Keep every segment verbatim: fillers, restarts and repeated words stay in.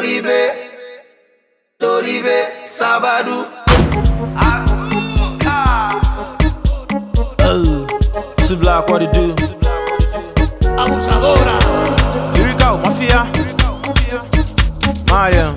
Toribe, Toribe, Sabadu. Oh, it's Black, what it do? Abusadora. Here we go, Mafia. Maria.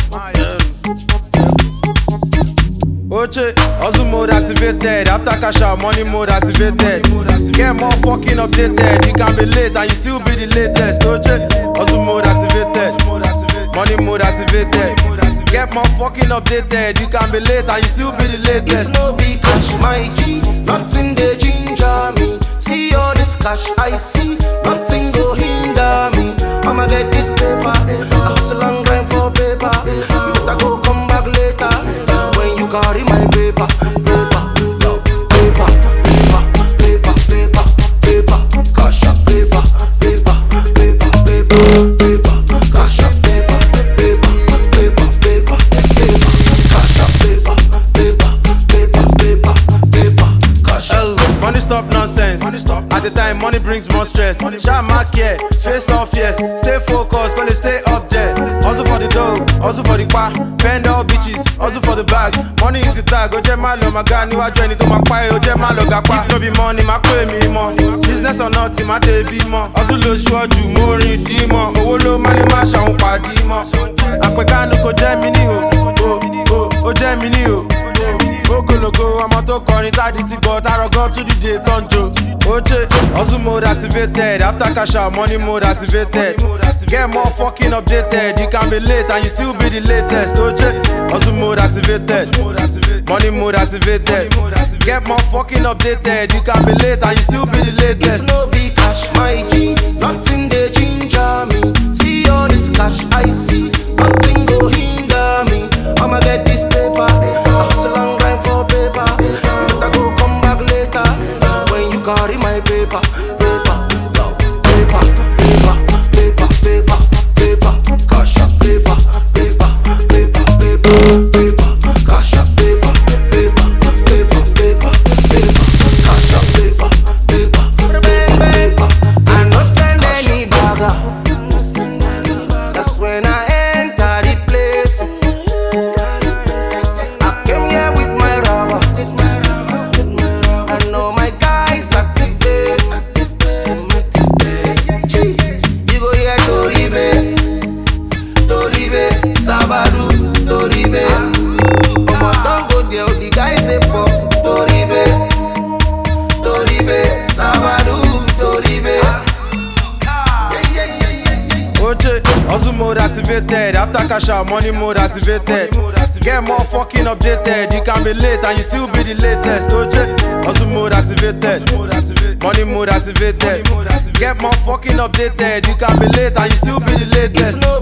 Oche, hustle mode activated. After cash out, money mode activated. Get more fucking updated. You can be late and you still be the latest. Oche, hustle mode activated. Money mode activated. Get more fucking updated. You can be late and you still be the latest. If no be cash, my G, nothing they ginger me. See all this cash I see, nothing go hinder me. I'ma get this paper, I hustle and grind for paper. You better go come back later when you carry my paper, paper, no, paper, paper, paper, paper, paper, cash up paper, paper, paper, paper, paper, cash up paper, paper, paper, paper, paper, cash up paper, paper, paper, paper, paper, cash up. Money stop nonsense. Money stop. At the time, money brings more stress. Sharp mark here, face off yes. Stay focused, gonna stay up there. Also for the dough, also for the bar. Bend all bitches, also for the bag. Money is the tag. Oje malo maga ni waju eni to ma pa e. Oje malo gapa. If no be money, ma pay me more. Business or nothing, ma dey be more. Also lo ṣuoju, mo rin di mo. Owó ló má ní má ṣàwọn pàdé mọ́. Àpèkánu kò jẹ́ mi ní o, o, o, ó jẹ́ mi ní o. Ogologo, ọmọ tó kọrin tádì ti gbọ́ tárọgán tún dìde tọ́njọ. Oche, hustle mode activated. After cash out, money mode activated. Get more fucking updated. You can be late and you still be the latest. Oche, hustle mode activated. Money mode activated. Get more fucking updated. You can be late and you still be the latest. If no be cash, my G, nothing they ginger me. See all this cash I see, nothing go hinder me. I'ma get this paper, I hustle and grind for paper. You better go come back later when you carry my paper, paper, no, paper, paper, paper, paper, paper, cash up paper, paper, paper, paper, paper, cash up paper, paper, paper, paper, paper, cash up paper, paper, paper, paper. I no send any bagger. That's when I enter the place. I came here with my rubber. I know my guys activate. You go here Toribe, Toribe, Sabadu, Toribe. Omo don't go there, the guys they pop. Toribe, Toribe, Sabadu, Toribe. Oche, hustle mode activated. After cash out, money mode activated. Get more fucking updated. You can be late and you still be the latest. Oche, hustle mode activated. Money mode activated. Get more fucking updated. You can be late and you still be the latest. If no